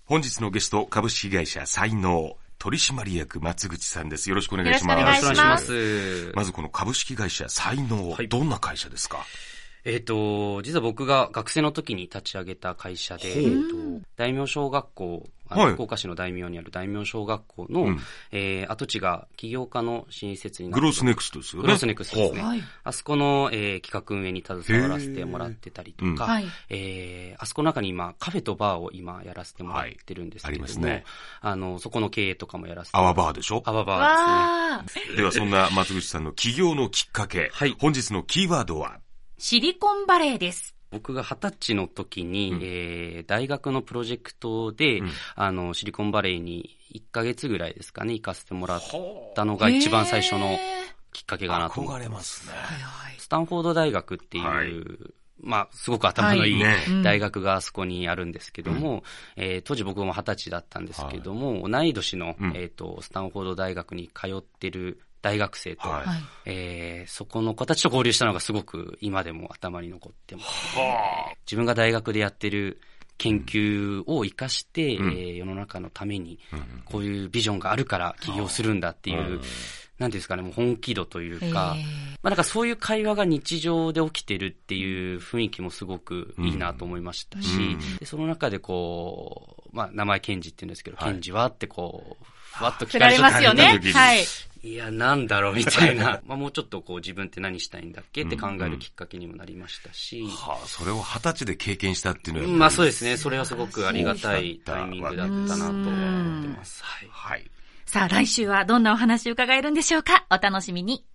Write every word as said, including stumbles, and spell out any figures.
本日のゲスト、株式会社才能取締役松口さんです。よろしくお願いします。 よろしくお願いします。 まずこの株式会社才能、はい、どんな会社ですか？ えっ、ー、と、実は僕が学生の時に立ち上げた会社で、えー、と大名小学校、あの、はい、福岡市の大名にある大名小学校の、うん、えー、跡地が起業家の支援施設になって、 グロスネクストですよね。 グロスネクストですね。はい、あそこの、えー、企画運営に携わらせてもらってたりとか、うん、えー、あそこの中に今、カフェとバーを今やらせてもらってるんですけれども、はい、ありますね。あの、そこの経営とかもやらせてもらって。 アワバーでしょ？ アワバーですね。 ではそんな松口さんの起業のきっかけ、はい、本日のキーワードはシリコンバレーです。 僕が二十歳の時に、うん、えー、大学のプロジェクトで、うん、あの、シリコンバレーにいっかげつぐらいですかね、行かせてもらったのが一番最初のきっかけかなと思って。 憧れますね。 スタンフォード大学っていう、はい、まあ、すごく頭のいい大学があそこにあるんですけども、はい、えー、当時僕も二十歳だったんですけども、はい、同い年の、うん、えっと、スタンフォード大学に通ってる大学生と、はい、えー、そこの子たちと交流したのがすごく今でも頭に残ってます、ね。自分が大学でやってる研究を活かして、うん、えー、世の中のためにこういうビジョンがあるから起業するんだっていう、うん、なんですかね、もう本気度というか、まあなんかそういう会話が日常で起きてるっていう雰囲気もすごくいいなと思いましたし、うん、でその中でこう、まあ名前ケンジって言うんですけど、はい、ケンジはってこう、ふわっと聞かれますよね。はい。 いや、なんだろうみたいな。まあもうちょっとこう自分って何したいんだっけって考えるきっかけにもなりましたし。うんうん、 はあ、それを二十歳で経験したっていうのは。 まあそうですね。それはすごくありがたいタイミングだったなと思ってます。はい。 はい。さあ来週はどんなお話を伺えるんでしょうか。お楽しみに。